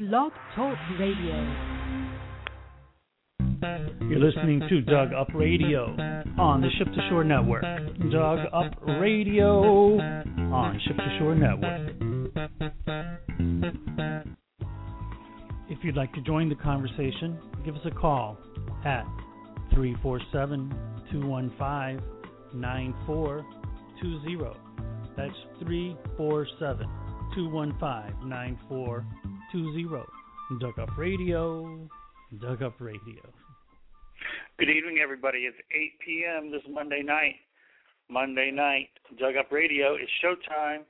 Blog Talk Radio. You're listening to Dug Up Radio on the Ship to Shore Network. Dug Up Radio on Ship to Shore Network. If you'd like to join the conversation, give us a call at 347-215-9420. That's 347-215-9420. Dug Up Radio, Dug Up Radio. Good evening, everybody. It's 8 p.m. this Monday night. Dug Up Radio is showtime.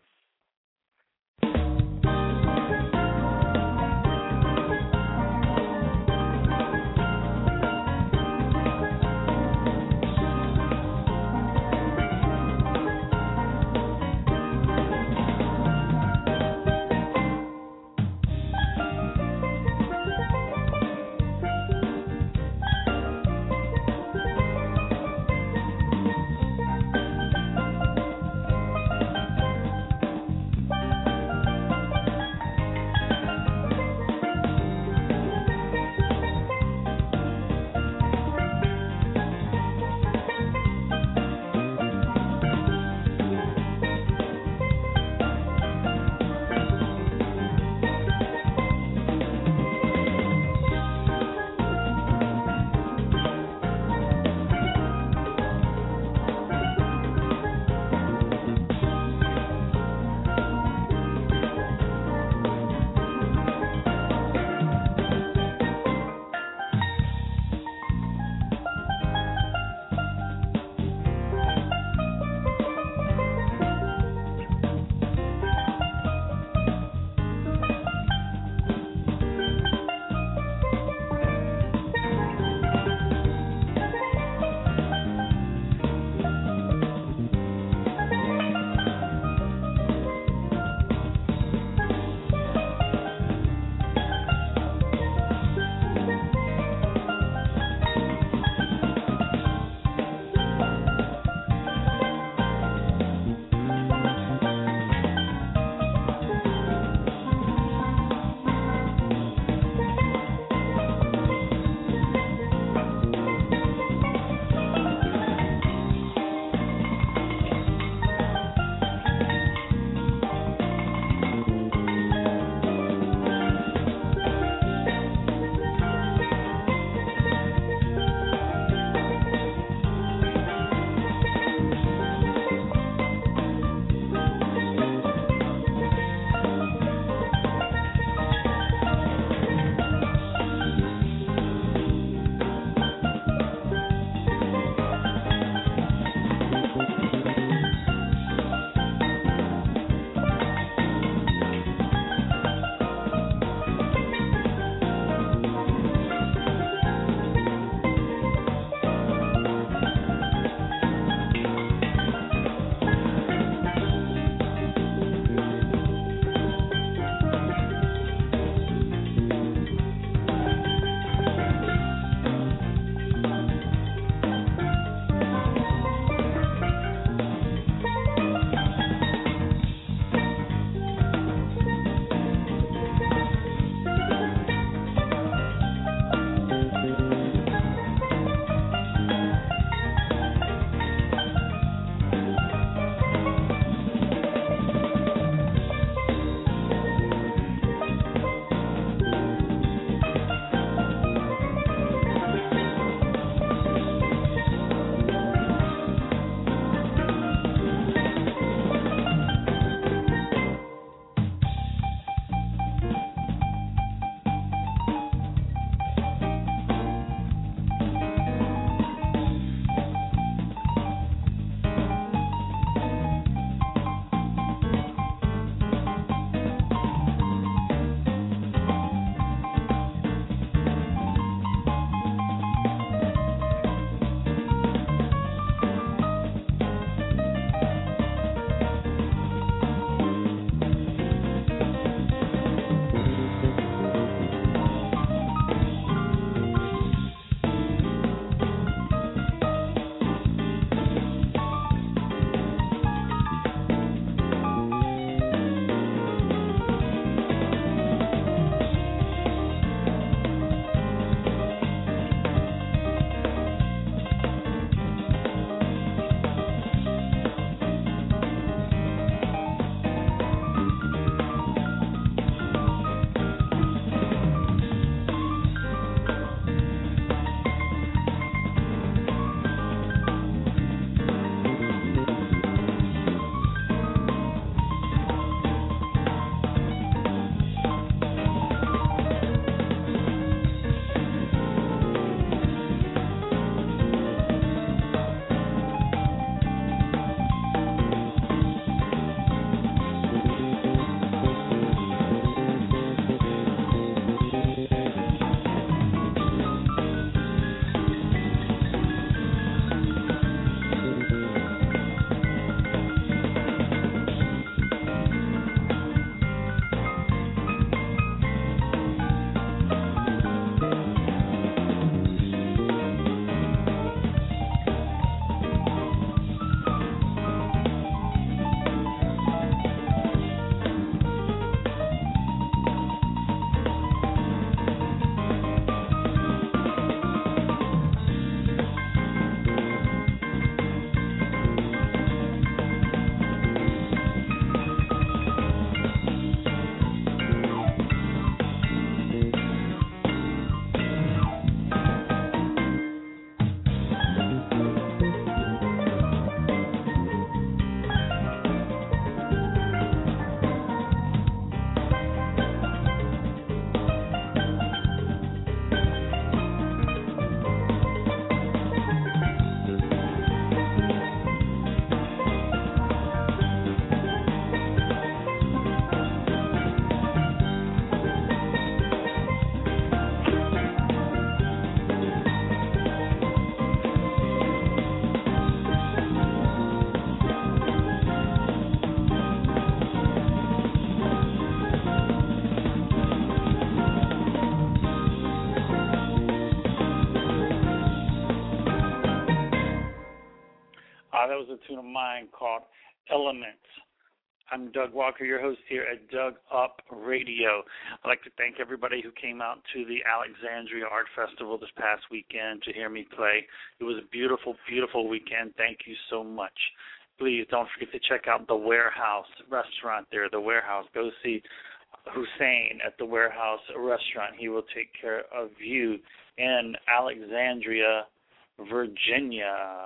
tune of mine called Elements. I'm Doug Walker, your host here at Doug Up Radio. I'd like to thank everybody who came out to the Alexandria Art Festival this past weekend to hear me play. It was a beautiful, beautiful weekend. Thank you so much. Please don't forget to check out the Warehouse restaurant there, the Warehouse. Go see Hussein at the Warehouse restaurant. He will take care of you in Alexandria, Virginia.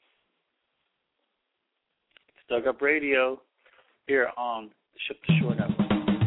It's Doug Up Radio here on the Ship to Shore Network.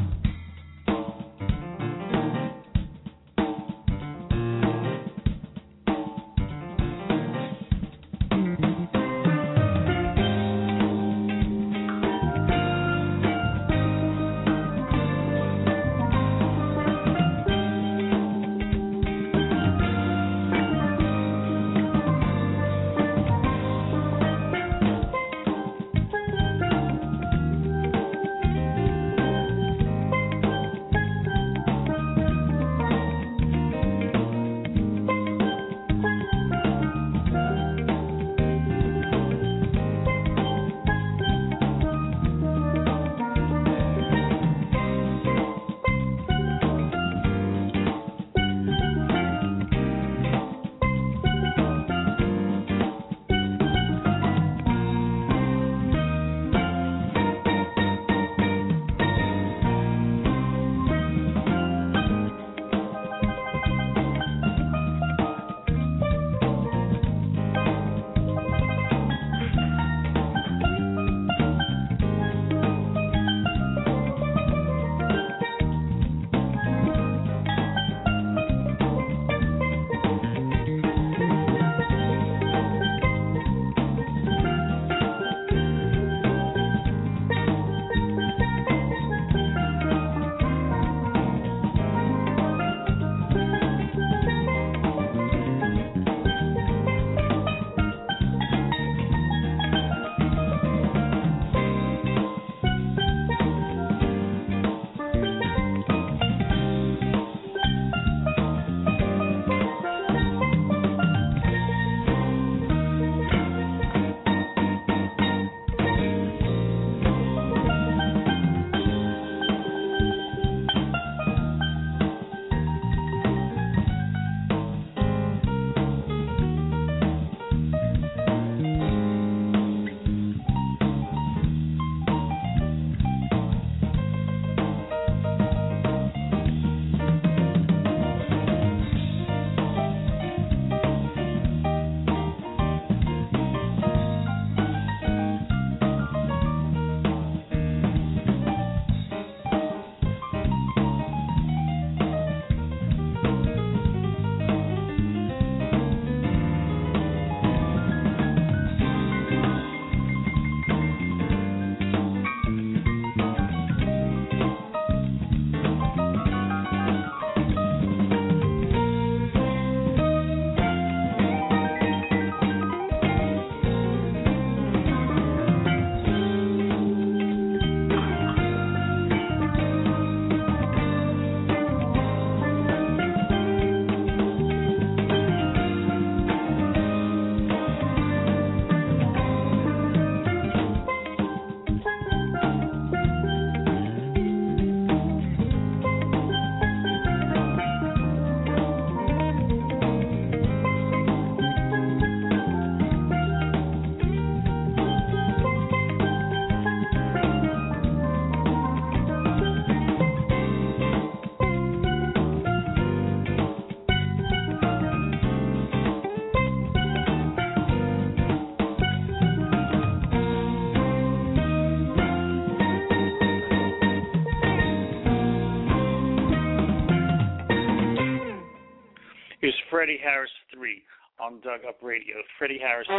Here's Freddie Harris 3 on Doug Up Radio. Freddie Harris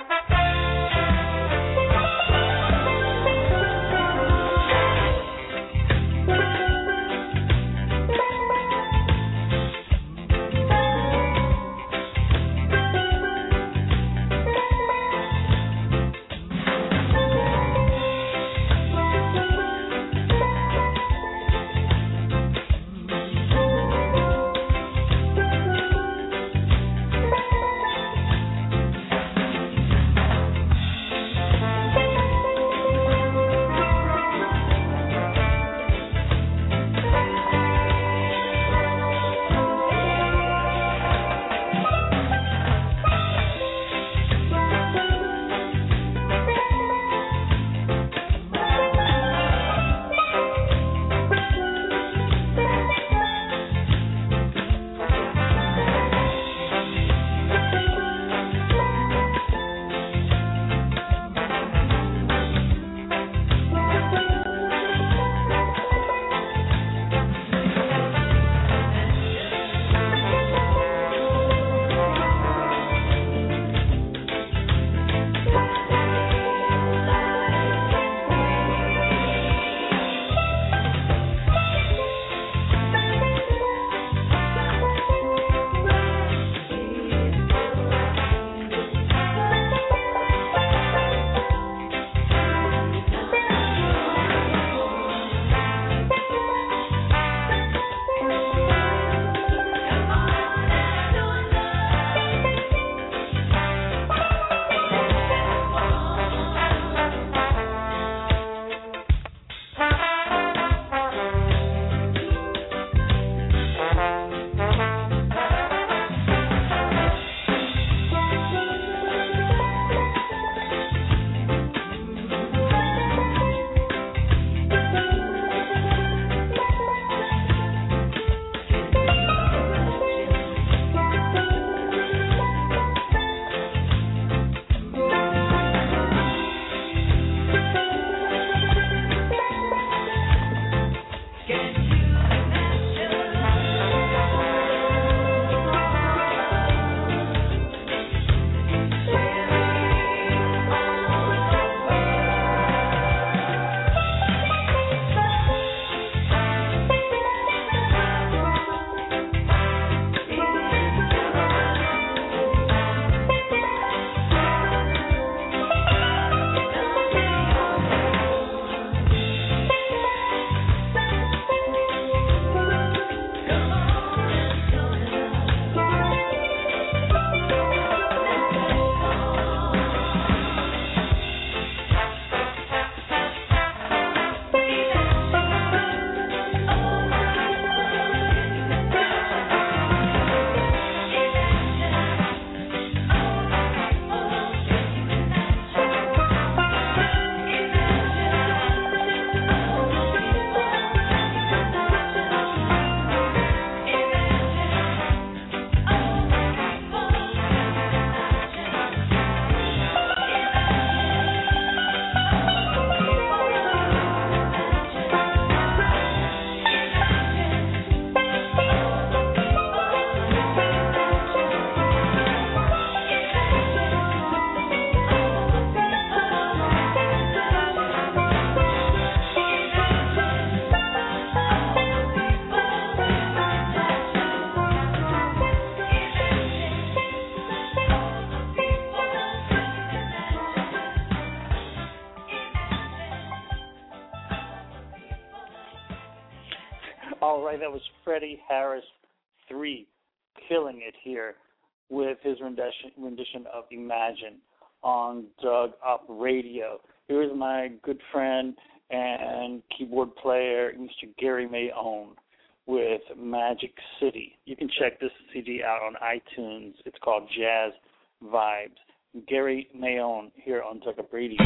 3. right, that was Freddie Harris 3, killing it here with his rendition of Imagine on Dug Up Radio. Here's my good friend and keyboard player, Mr. Gary Mayone, with Magic City. You can check this CD out on iTunes. It's called Jazz Vibes. Gary Mayone here on Dug Up Radio.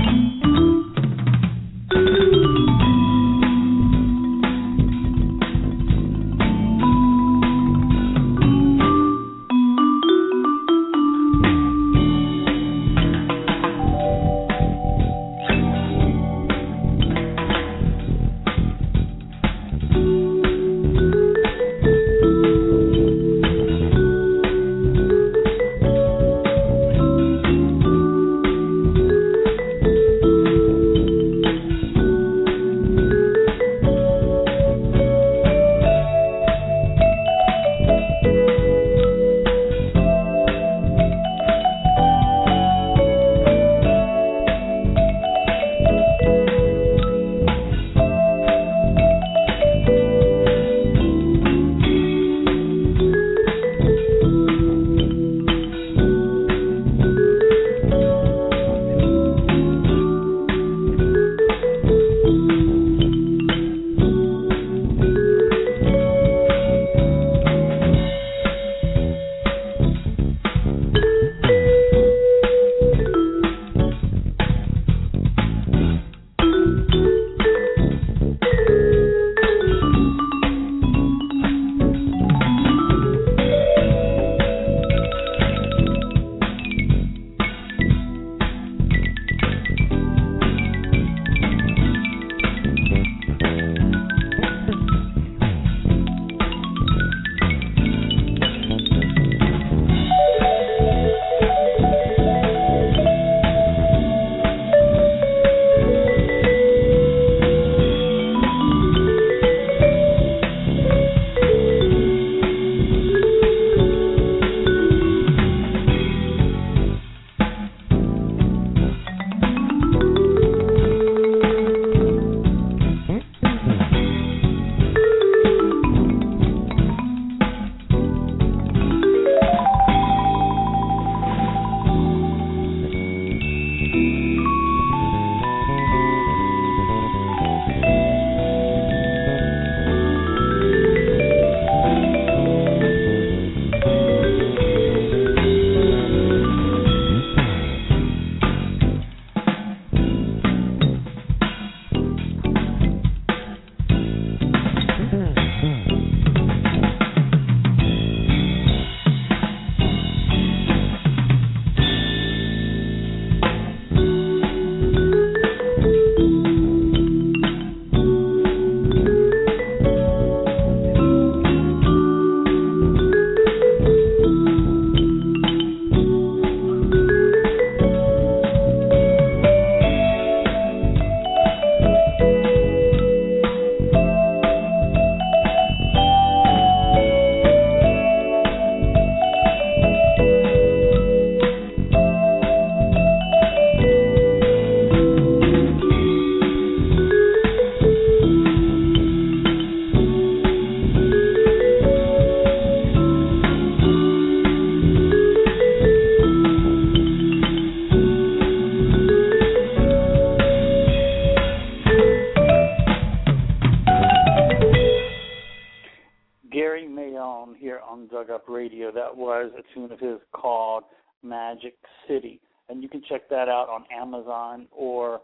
That was a tune of his called Magic City. And you can check that out on Amazon or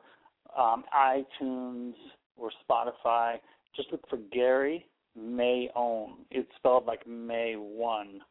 iTunes or Spotify. Just look for Gary Mayone. It's spelled like May 1,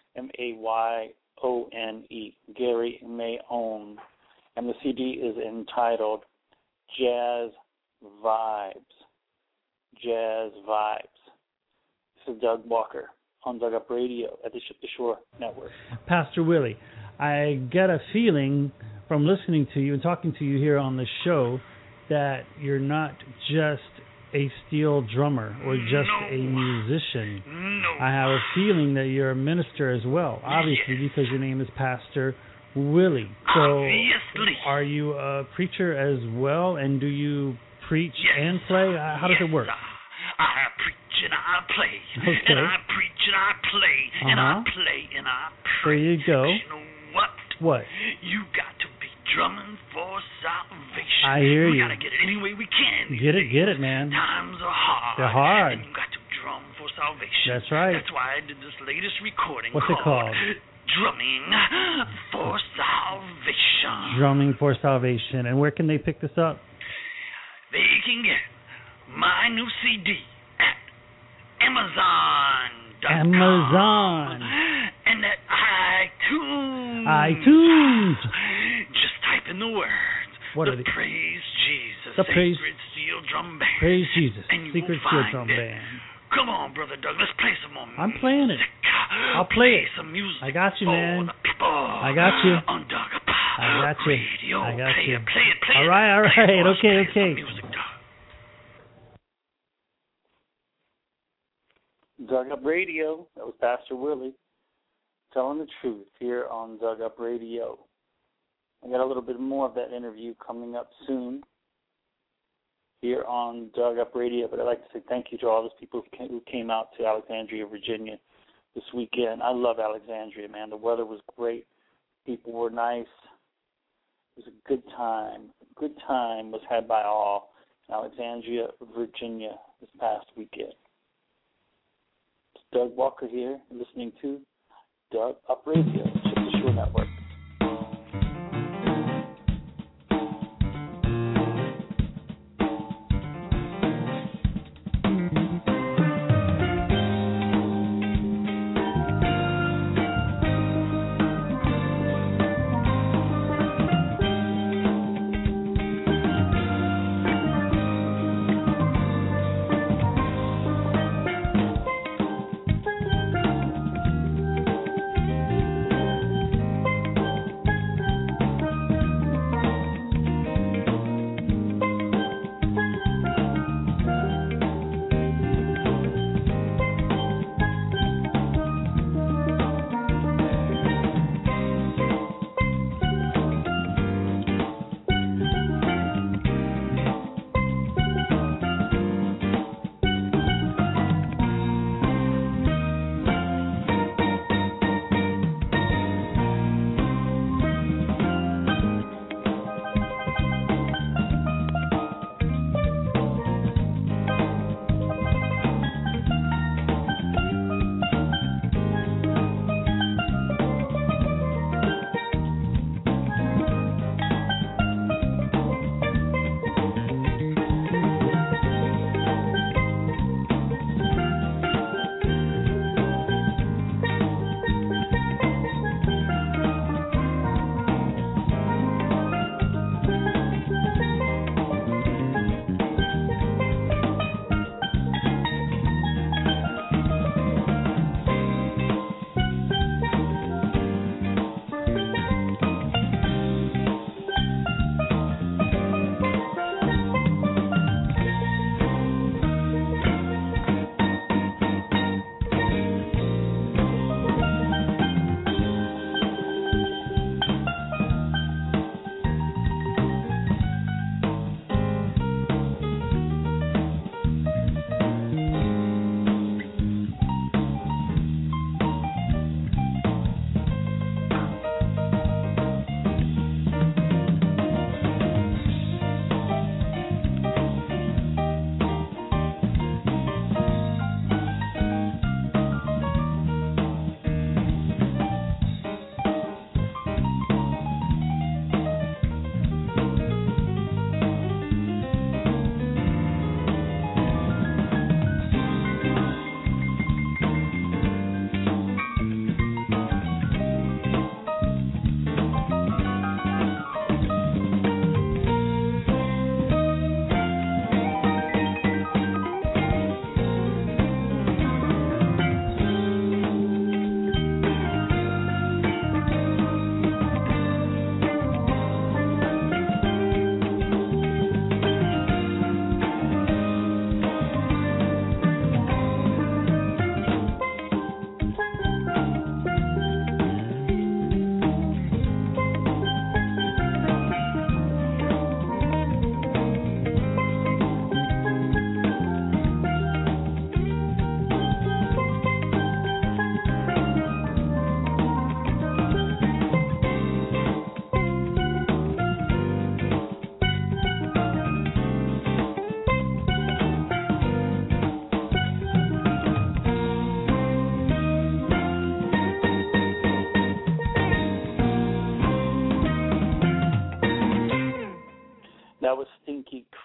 Mayone, Gary Mayone. And the CD is entitled Jazz Vibes. Jazz Vibes. This is Doug Walker on Dug Up Radio at the Ship to Shore Network. Pastor Willie, I get a feeling from listening to you and talking to you here on the show that you're not just a steel drummer or just a musician. No. I have a feeling that you're a minister as well, obviously, because your name is Pastor Willie. So obviously. Are you a preacher as well, and do you preach and play? How does it work? I preach and I play. Okay. And I preach and I play. And I play and I pray. There you go. But you know what? What? You got to be drumming for salvation. I hear we you. We got to get it any way we can. Get it, man. Times are hard. They're hard. And you got to drum for salvation. That's right. That's why I did this latest recording. What's it called? Drumming for Salvation. Drumming for Salvation. And where can they pick this up? They can get my new CD at Amazon.com. Amazon. And at iTunes. iTunes. Just type in the words. What are the they? Praise Jesus. The Praise Sacred Steel Drum Band. Praise Jesus. And you Secret will Steel find Drum it. Band. Come on, Brother Doug. Let's play some more music. I'm playing it. I'll play it. Some music. I got you, man. For the people. I got you. On Doug Up I got you. Radio. I got play you. It, play it, play all it. right. Play it, Okay. play some music, Doug. Dug Up Radio. That was Pastor Willie telling the truth here on Dug Up Radio. I got a little bit more of that interview coming up soon here on Dug Up Radio, but I'd like to say thank you to all those people who came out to Alexandria, Virginia this weekend. I love Alexandria, man. The weather was great. People were nice. It was a good time. A good time was had by all in Alexandria, Virginia this past weekend. It's Doug Walker here, listening to Dug Up Radio, Chip the Shore Network.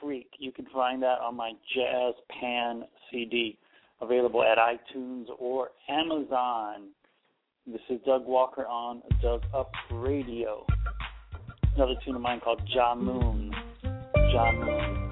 Freak. You can find that on my Jazz Pan CD, available at iTunes or Amazon. This is Doug Walker on Doug Up Radio. Another tune of mine called Ja Moon. Ja Moon.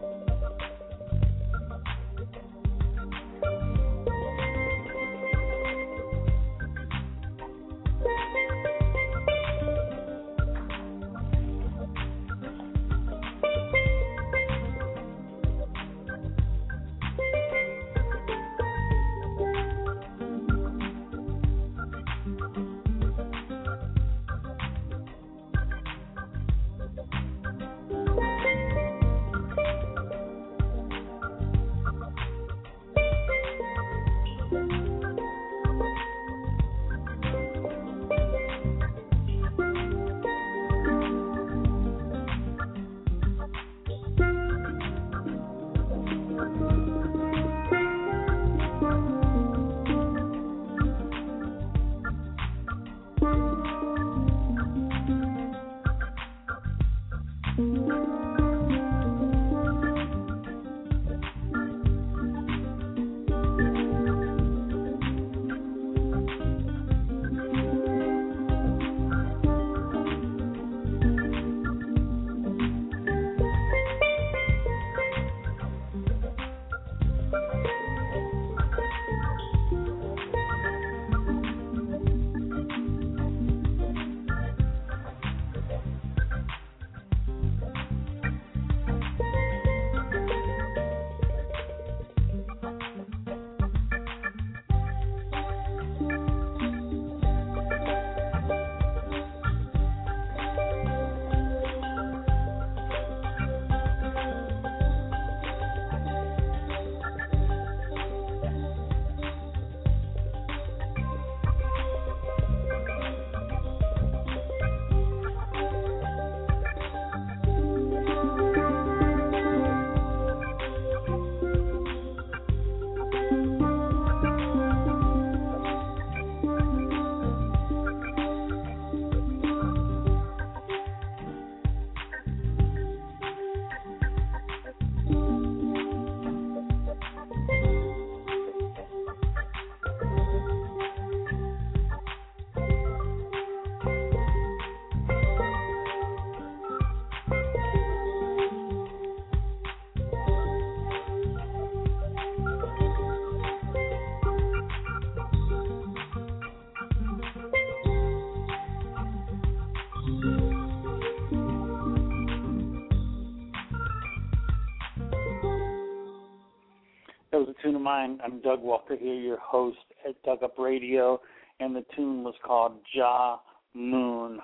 That was a tune of mine. I'm Doug Walker here, your host at Doug Up Radio, and the tune was called Ja Moon.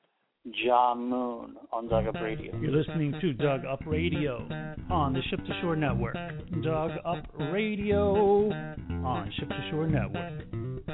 Ja Moon on Doug Up Radio. You're listening to Doug Up Radio on the Ship to Shore Network. Doug Up Radio on Ship to Shore Network.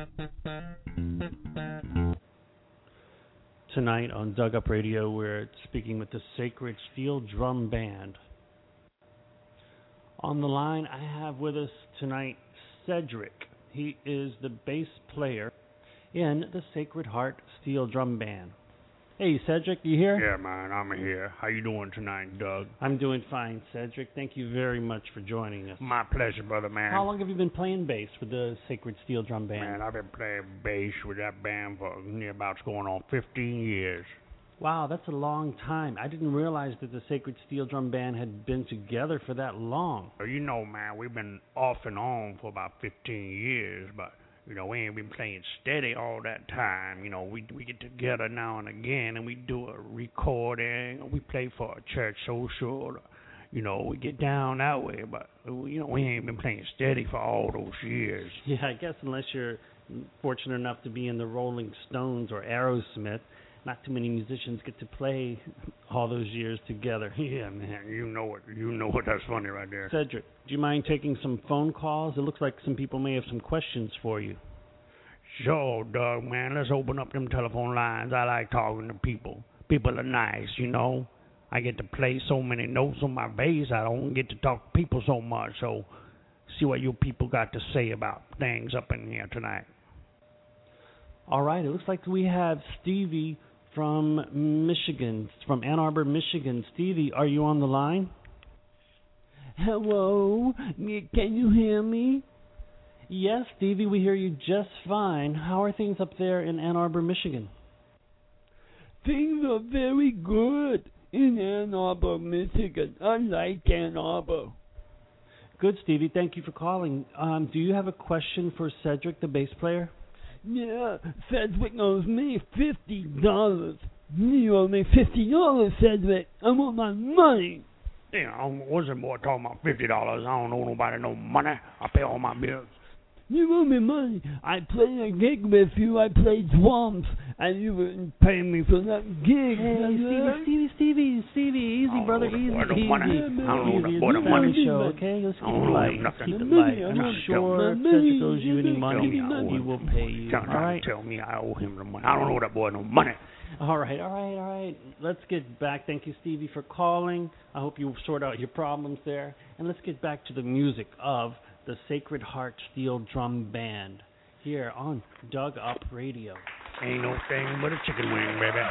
Tonight on Doug Up Radio, we're speaking with the Sacred Steel Drum Band. On the line, I have with us tonight Cedric. He is the bass player in the Sacred Heart Steel Drum Band. Hey, Cedric, you here? Yeah, man, I'm here. How you doing tonight, Doug? I'm doing fine, Cedric. Thank you very much for joining us. My pleasure, brother, man. How long have you been playing bass with the Sacred Steel Drum Band? Man, I've been playing bass with that band for near about going on 15 years. Wow, that's a long time. I didn't realize that the Sacred Steel Drum Band had been together for that long. You know, man, we've been off and on for about 15 years, but, you know, we ain't been playing steady all that time. You know, we get together now and again, and we do a recording. We play for a church social. You know, we get down that way, but, you know, we ain't been playing steady for all those years. Yeah, I guess unless you're fortunate enough to be in the Rolling Stones or Aerosmith, not too many musicians get to play all those years together. Yeah, man, you know what, that's funny right there. Cedric, do you mind taking some phone calls? It looks like some people may have some questions for you. Sure, Doug, man, let's open up them telephone lines. I like talking to people. People are nice, you know. I get to play so many notes on my bass, I don't get to talk to people so much, so see what you people got to say about things up in here tonight. All right, it looks like we have Stevie from Michigan, from Ann Arbor, Michigan. Stevie, are you on the line? Hello? Can you hear me? Yes, Stevie, we hear you just fine. How are things up there in Ann Arbor, Michigan? Things are very good in Ann Arbor, Michigan. I like Ann Arbor. Good, Stevie. Thank you for calling. Do you have a question for Cedric, the bass player? Yeah, Cedric owes me $50. You owe me $50, Cedric. I want my money. Yeah, what's the boy talking about $50? I don't owe nobody no money. I pay all my bills. You owe me money. I played a gig with you. I played drums, and you wouldn't pay me for that gig. Hey, Stevie, easy, brother, easy. I don't owe the boy the money. Show, okay? Let's keep I it don't light. owe Let's keep nothing. it light. I'm I'm sure Cedric owes you any money. He will pay you. Trying All right? to tell me I owe him the money. I don't owe that boy no money. All right. Let's get back. Thank you, Stevie, for calling. I hope you sort out your problems there. And let's get back to the music of the Sacred Heart Steel Drum Band here on Dug Up Radio. Ain't no thing but a chicken wing, baby.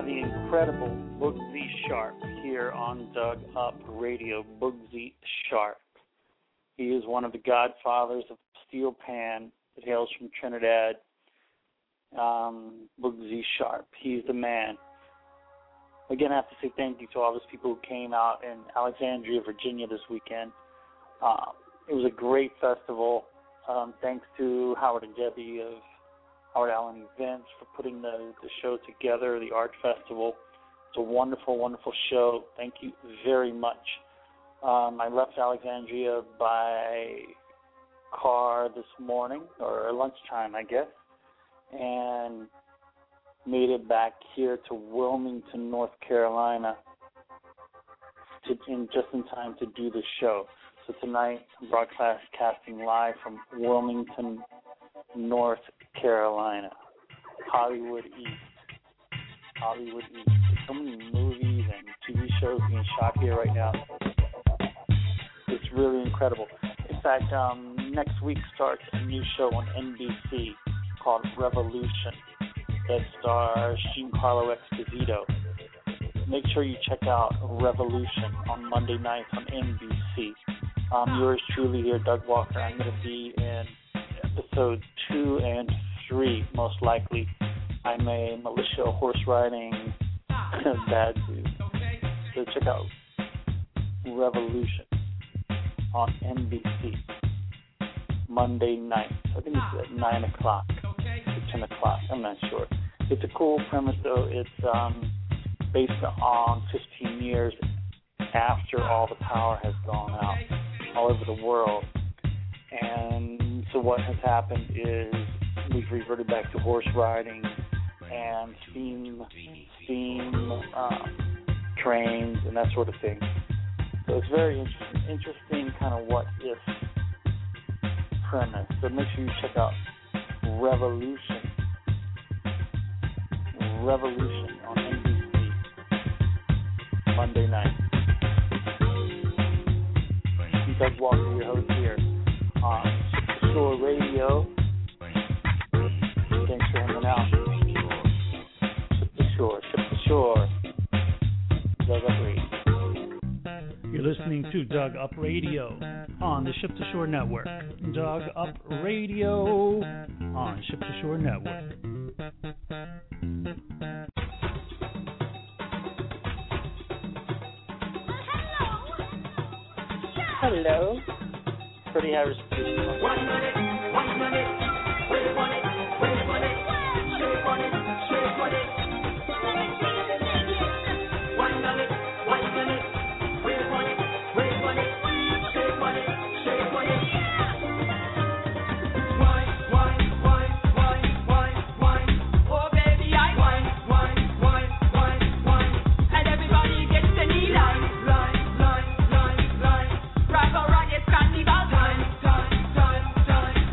have the incredible Bugsy Sharp here on Dug Up Radio. Bugsy Sharp. He is one of the godfathers of steel pan that hails from Trinidad. Bugsy Sharp. He's the man. Again, I have to say thank you to all those people who came out in Alexandria, Virginia this weekend. It was a great festival. Thanks to Howard and Debbie of Howard Allen Events for putting the show together, the art festival. It's a wonderful, wonderful show. Thank you very much. I left Alexandria by car this morning, or lunchtime, I guess, and made it back here to Wilmington, North Carolina, just in time to do the show. So tonight, I'm broadcasting live from Wilmington, North Carolina, Hollywood East. There's so many movies and TV shows being shot here right now. It's really incredible. In fact, next week starts a new show on NBC called Revolution that stars Giancarlo Esposito. Make sure you check out Revolution on Monday nights on NBC. Yours truly here, Doug Walker. I'm going to be in episodes 2 and 3, most likely. I'm a militia horse riding bad dude. So check out Revolution on NBC Monday night. I think it's at 9 o'clock to 10 o'clock. I'm not sure. It's a cool premise, though. It's based on 15 years after all the power has gone out all over the world. And so what has happened is we've reverted back to horse riding and steam trains and that sort of thing. So it's very interesting kind of what if premise. So make sure you check out Revolution on NBC Monday night. I'm Doug Walker, your host here on Shore Radio. Thanks for hanging out. Ship to shore. Doug Up Radio. You're listening to Doug Up Radio on the Ship to Shore Network. Doug Up Radio on Ship to Shore Network. Hello. Pretty Harris. 1 minute, 1 minute. Wait on it, wait on it. Shape on it, shape on it. 1 minute, 1 minute. Wait on it, wait on it. Shape on it, shape on it. Wine. Oh baby, I wine. And everybody gets the knee line. Rock or rock, it's carnival time.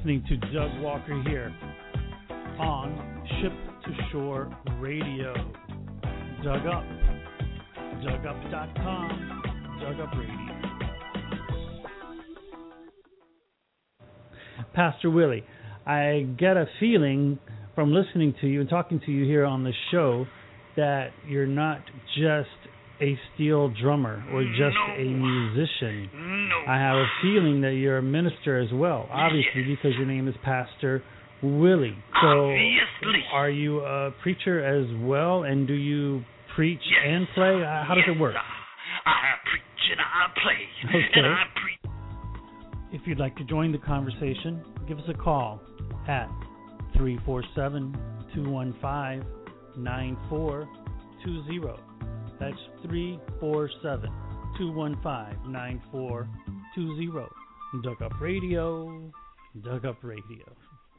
listening to Doug Walker here on Ship to Shore Radio. Doug Up. DougUp.com. Doug Up Radio. Pastor Willie, I get a feeling from listening to you and talking to you here on the show that you're not just a steel drummer or just a musician. I have a feeling that you're a minister as well, obviously, because your name is Pastor Willie. So are you a preacher as well, and do you preach and play? How does it work? I preach and I play and I preach. If you'd like to join the conversation, give us a call at 347-215-9420. That's 347-215-9420. Doug Up Radio, Doug Up Radio.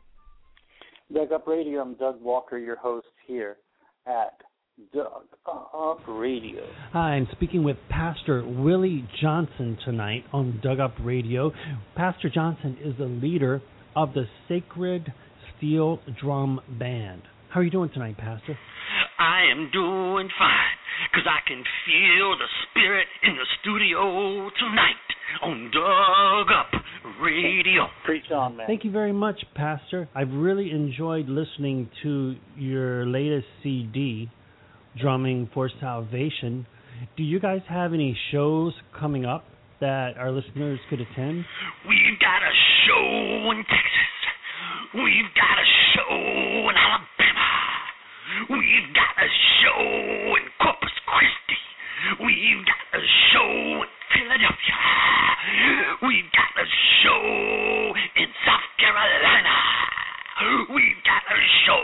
Doug Up Radio, I'm Doug Walker, your host here at Doug Up Radio. Hi, I'm speaking with Pastor Willie Johnson tonight on Doug Up Radio. Pastor Johnson is the leader of the Sacred Steel Drum Band. How are you doing tonight, Pastor? I am doing fine, because I can feel the spirit in the studio tonight on Doug Up Radio. Preach on, man. Thank you very much, Pastor. I've really enjoyed listening to your latest CD, Drumming for Salvation. Do you guys have any shows coming up that our listeners could attend? We've got a show in Texas. We've got a show in Alabama. We've got a show in Corpus Christi. We've got a show in Philadelphia. We've got a show in South Carolina. We've got a show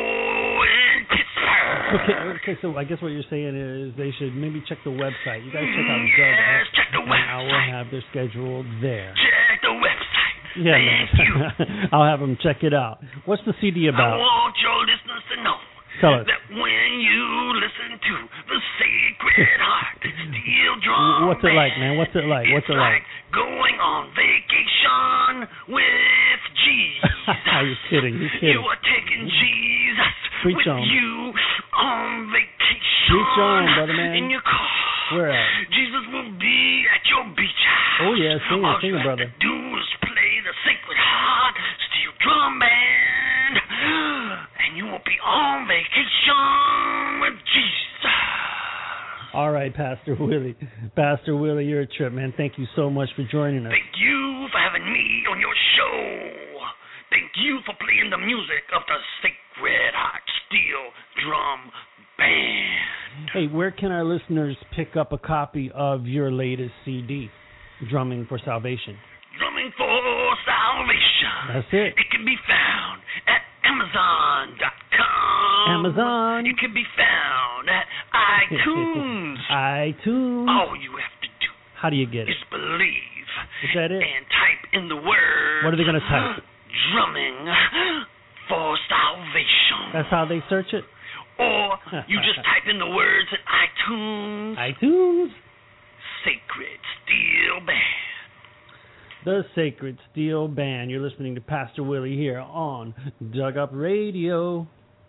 in Pittsburgh. Okay, so I guess what you're saying is they should maybe check the website. You guys check out Doug Up, check the website. and I will have their schedule there. Check the website. Yeah, Thank you. I'll have them check it out. What's the CD I about? want your listeners to know Tell us. that when you listen to the Sacred Heart Steel Drum What's it like, man? What's it like? What's it's it like? going on vacation with Jesus. Are you kidding? You're kidding. You are taking Jesus Preach with on. you on vacation. Preach on, brother man. In your car. Where at? Jesus will be at your beach house. Oh, yeah, sing it, All sing you it, brother. have to do is play the Sacred Heart Steel Drum Band, and you will be on vacation with Jesus. All right, Pastor Willie. Pastor Willie, you're a trip, man. Thank you so much for joining us. Thank you for having me on your show. Thank you for playing the music of the Sacred Heart Steel Drum Band. Hey, where can our listeners pick up a copy of your latest CD, Drumming for Salvation? Drumming for Salvation. That's it. It can be found at Amazon.com. Amazon. It can be found at iTunes. iTunes. All you have to do How do you get it? is believe. Is that it? And type in the word. What are they going to type? Drumming for Salvation. That's how they search it? Or you just type in the words in iTunes. iTunes. Sacred Steel Band. The Sacred Steel Band. You're listening to Pastor Willie here on Doug Up Radio.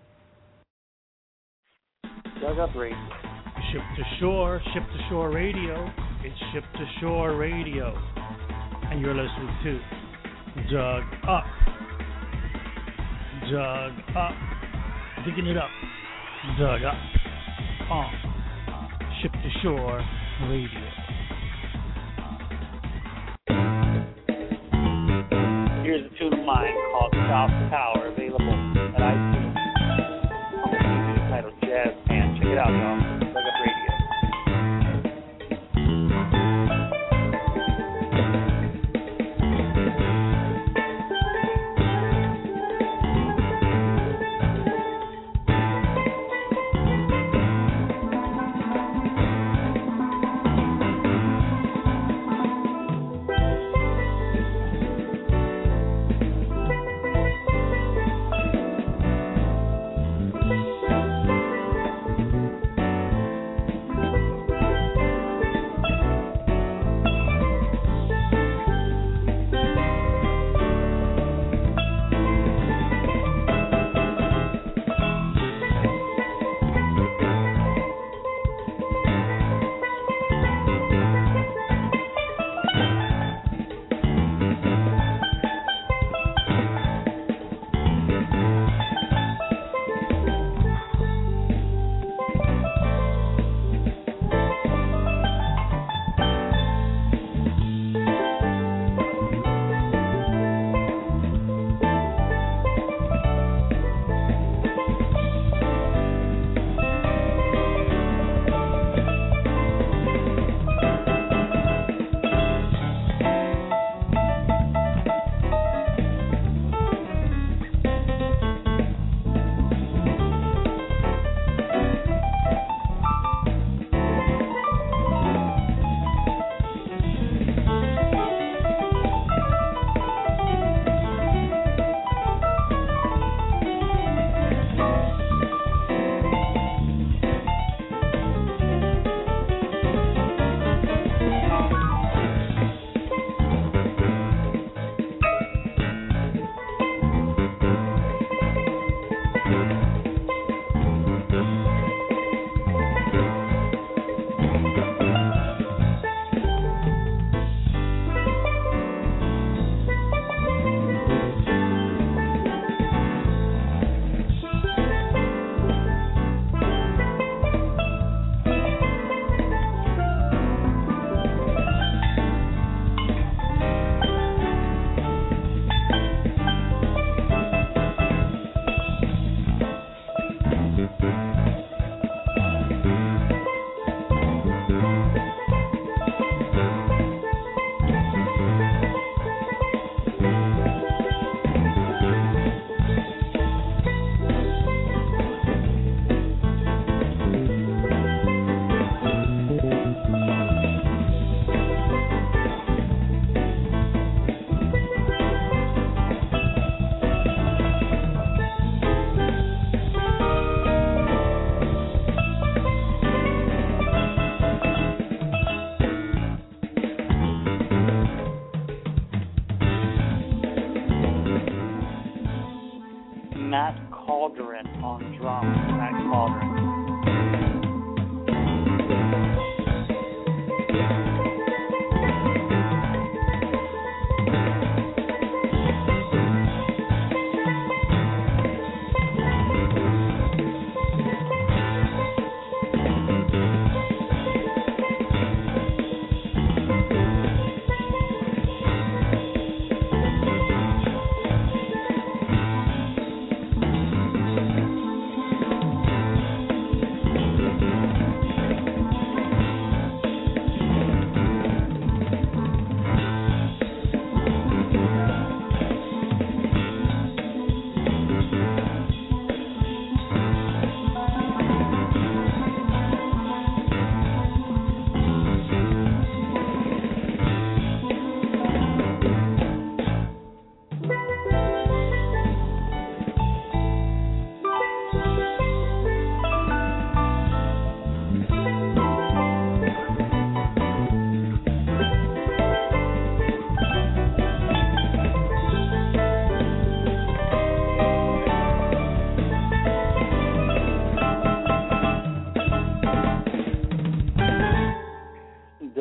Doug Up Radio. Ship to Shore Radio. It's Ship to Shore Radio. And you're listening to Doug Up. Doug Up. Digging it up. Doug Up. On Ship to Shore Radio. Here's a tune of mine called South Tower, available at iTunes. It's titled Jazz Band. Check it out, y'all. Doug Up Radio.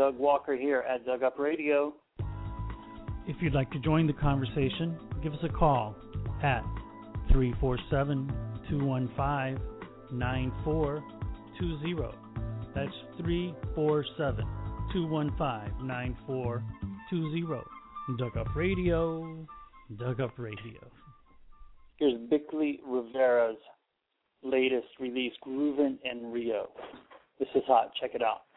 Doug Walker here at Doug Up Radio. If you'd like to join the conversation, give us a call at 347-215-9420. That's 347-215-9420. Doug Up Radio, Doug Up Radio. Here's Bickley Rivera's latest release, Groovin' in Rio. This is hot. Check it out.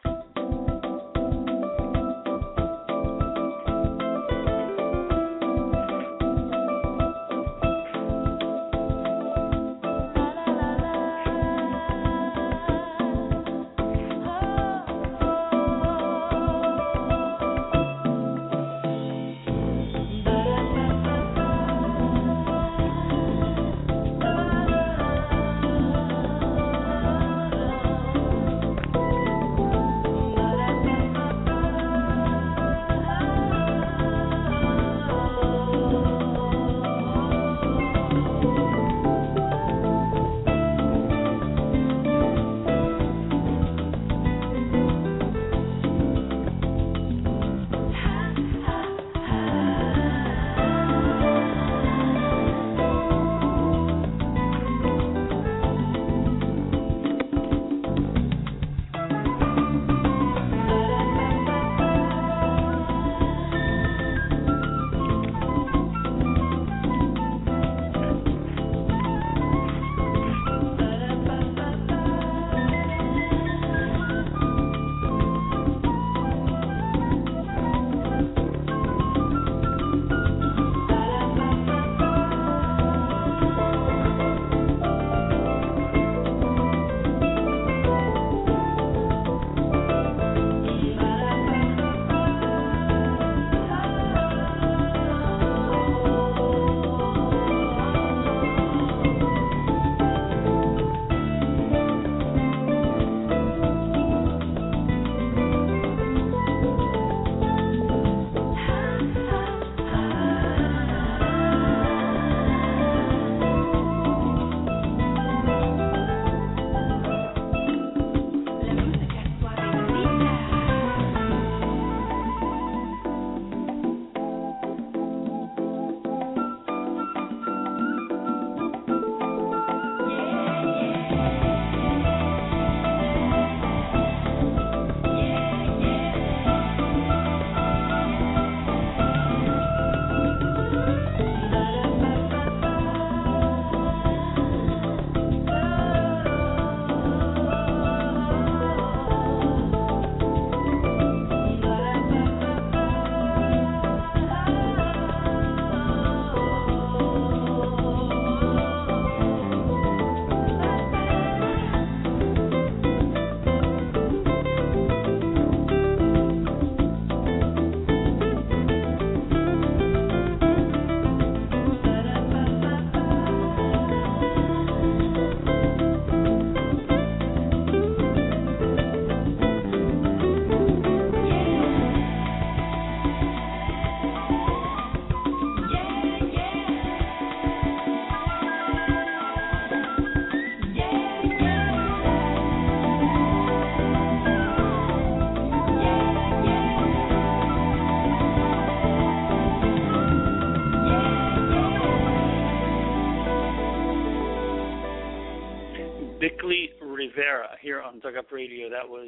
Bickley Rivera here on Doug Up Radio. That was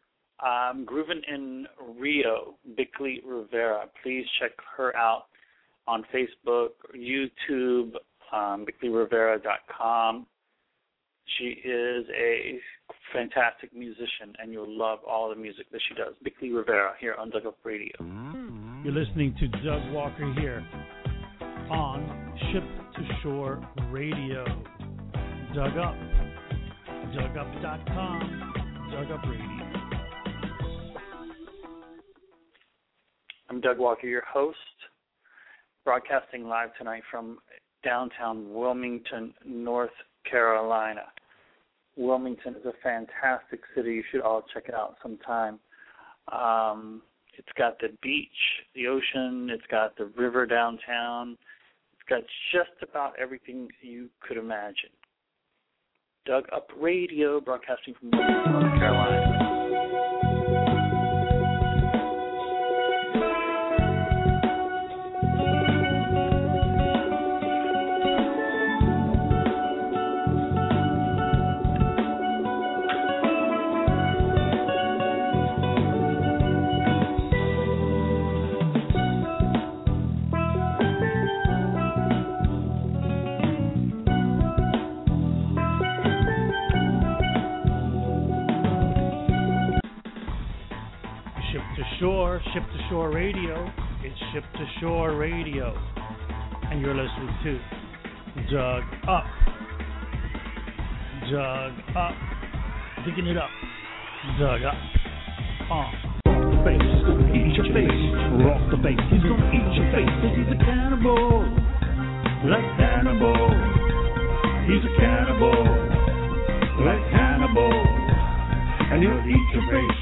Groovin' in Rio, Bickley Rivera. Please check her out on Facebook, YouTube, BickleyRivera.com. She is a fantastic musician, and you'll love all the music that she does. Bickley Rivera here on Doug Up Radio. You're listening to Doug Walker here on Ship to Shore Radio. Doug Up, DougUp.com, Doug Up Radio. I'm Doug Walker, your host, broadcasting live tonight from downtown Wilmington, North Carolina. Wilmington is a fantastic city. You should all check it out sometime. It's got the beach, the ocean. It's got the river downtown. It's got just about everything you could imagine. Doug Up Radio, broadcasting from Wilmington, North Carolina. Shore, Ship to Shore Radio. It's Ship to Shore Radio. And you're listening to Dug Up. Dug Up. Digging it up. Dug Up. Off the face. He's gonna eat your face. Off the face. He's gonna eat your face. 'Cause he's a cannibal. Like Hannibal. He's a cannibal. Like Hannibal. And he'll eat your face.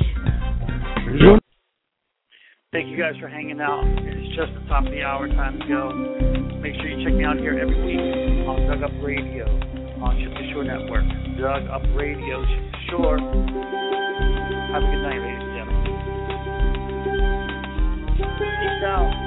Thank you guys for hanging out. It's just the top of the hour, time to go. Make sure you check me out here every week on Dug Up Radio, on Ship to Shore Network. Dug Up Radio, Ship to Shore. Have a good night, ladies and gentlemen. Peace out.